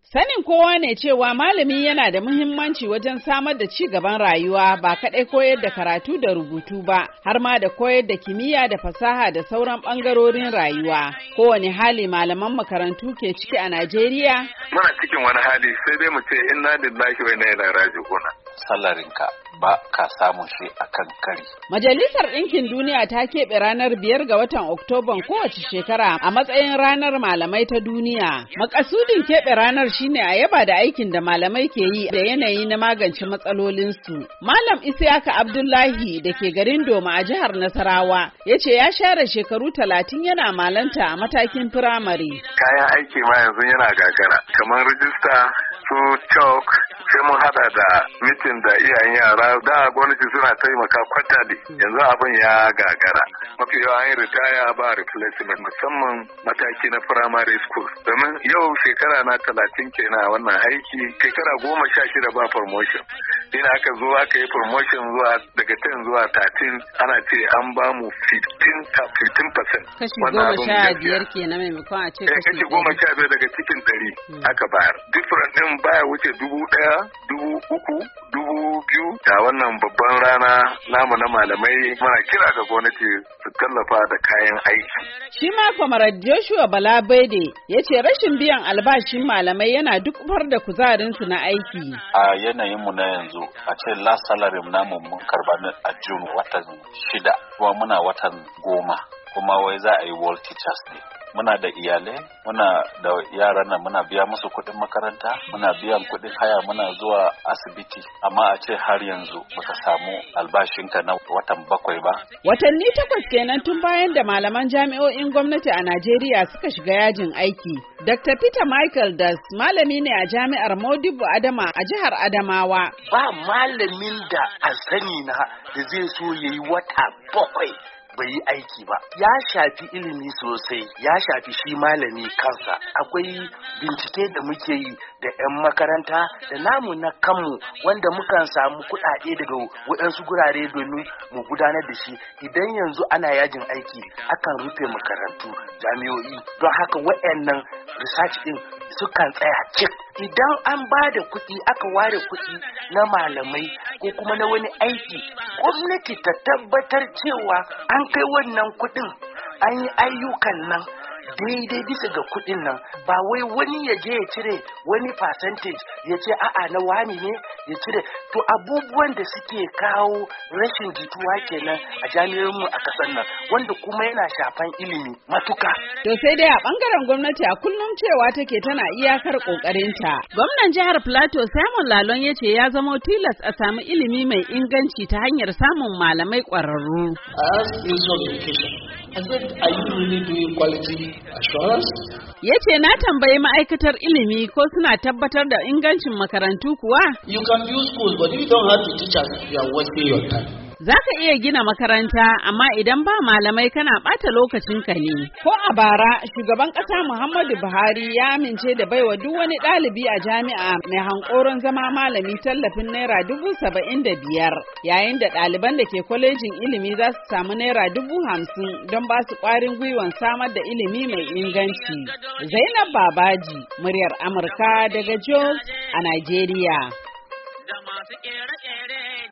Sanin kowa ne cewa malami yana da muhimmanci wajen samar da ci gaban rayuwa ba kaɗai koyar da karatu da rubutu ba, har ma da koyar da kimiyya da fasaha da sauran ɓangarorin rayuwa. Kowane hali malaman makarantu ke ciki a Najeriya? Muna cikin wani hali sai dai mu ce inna lillahi wa inna ilaihi raji'un. Salarinka ba ka samun shi a kan kari. Majalisar Ɗinkin Duniya ta keɓe ranar 5 ga watan Oktoban kowace shekara a matsayin ranar malamai ta duniya. Makasudin keɓe ranar shine a yaba da aikin da malamai ke yi da yanayi na magance matsalolinsu. Malam Isiyaka Abdullahi da ke garin Doma a jihar Nasarawa ya ce ya share shekaru 30 yana malanta a matakin firamare. Kayan aiki ma yanzu yana gagara kamar rijista su chalk sai mun hada da mitin da iyayen yara da gwamnati suna taimaka kwatali yanzu abin ya gagara mafi yawa an yi ritaya ba replacement musamman mataki na primary school domin yau shekara na 30 kenan a wannan aiki shekara 16 ba promotion ina aka zo aka yi promotion zuwa daga 10 zuwa 13 ana ce an ba mu 15%. Kashi 15 kenan maimakon a ce kashi 15 daga cikin 100 aka bayar. Different din baya wuce 1,000, 3,000, 2,000 da wannan babban rana namu na malamai muna kira ga gwamnati su tallafa da kayan aiki. Shi ma Comrade Joshua Balabede ya ce rashin biyan albashin malamai yana duk da kuzarinsu na aiki. A yanayin mu na yanzu a ce last salary namu mun karba a June watan 6 kuma muna watan 10 kuma wai za a yi World Teachers Day. Muna da iyalai, muna da yaran nan muna biya musu kuɗin makaranta, muna biyan kuɗin haya, muna zuwa asibiti, amma a ce har yanzu baka samu albashinka na watan 7 ba. Watanni 8 kenan tun bayan da malaman jami'o'in gwamnati a Najeriya suka shiga yajin aiki. Dr. Peter Michael Das malami ne a jami'ar Modibo Adama a jihar Adamawa. Ba malamin da a sani na da zai so yayi wata 7 bai yi aiki ba. Ya shafi ilimi sosai, ya shafi shi malami kansa. Akwai bincike da muke yi da 'yan makaranta da namu na kanmu wanda mukan samu kuɗaɗe daga waɗansu gurare domin mu gudanar da shi. Idan yanzu ana yajin aiki akan rufe makarantu, jami'o'i, don haka waɗannan research ɗin sukan tsaya cik. Idan an ba da kuɗi aka ware kuɗi na malamai ko kuma na wani aiki, gwamnati ta tabbatar cewa an kai wannan kuɗin an yi ayyukan nan daidai bisa ga kuɗin nan, ba wai wani ya je ya cire wani percentage ya ce a'a na wani ne ya cire. To abubuwan da suke kawo rashin jituwa kenan a jami'o'inmu a ƙasar nan wanda kuma yana shafan ilimi matuka. To sai dai a ɓangaren gwamnati a kullum cewa take tana iyakar ƙoƙarinta. Gwamnan jihar Plateau Simon Lalong ya ce ya zama tilas a samu ilimi mai inganci ta hanyar samun malamai ƙwararru. I said, are you really doing quality assurance? Ya ce na tambayi ma'aikatar ilimi ko suna tabbatar da ingancin makarantu kuwa? You can build schools, but if you don't have the teachers, you are wasting your time. Za ka iya gina makaranta, amma idan ba malamai kana ɓata lokacinka ne. Ko a bara, shugaban ƙasa Muhammadu Buhari ya amince da baiwa duk wani ɗalibi a jami'a mai hankoron zama malami tallafin Naira 75,000, yayin da ɗaliban da ke kwalejin ilimi za su samu Naira 50,000 don ba su ƙwarin gwiwan samar da ilimi mai inganci. Zainab Babaji, muryar Amurka daga Jos a Najeriya.